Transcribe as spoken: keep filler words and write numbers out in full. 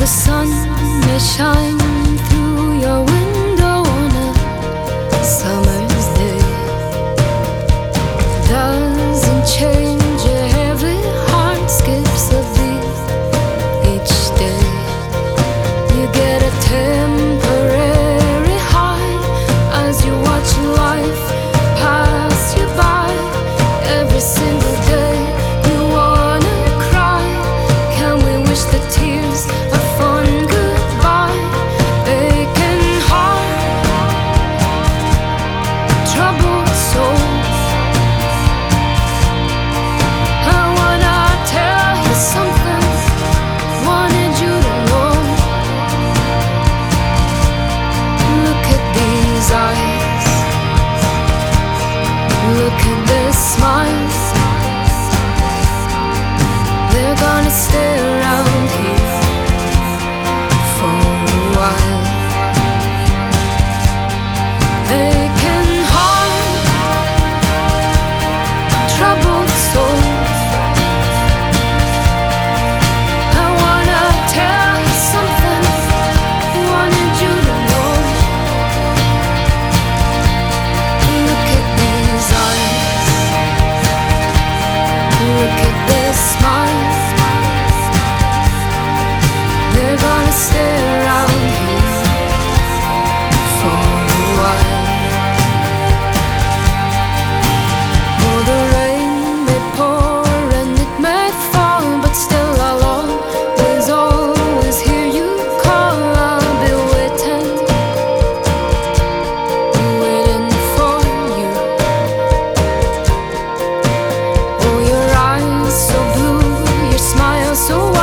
sun may shine through your window on a summer's day. Doesn't change your heavy heart, skips a beat each day. You get a temporary high as you watch life pass you by. Every single day you wanna cry. Can we wish the tears a fond goodbye? Aching heart, troubled soul. I wanna tell you something, wanted you to know. Look at these eyes, look at this smile. They're gonna stay around here for a while. Aching heart, troubled soul. I wanna tell you something, wanted you to know. Look at these eyes, look at this smile. They're gonna stay around here for a while. Oh, the rain may pour and it may fall, but still I'll always, always hear you call. I'll be waiting, waiting for you. Oh, your eyes so blue, your smile so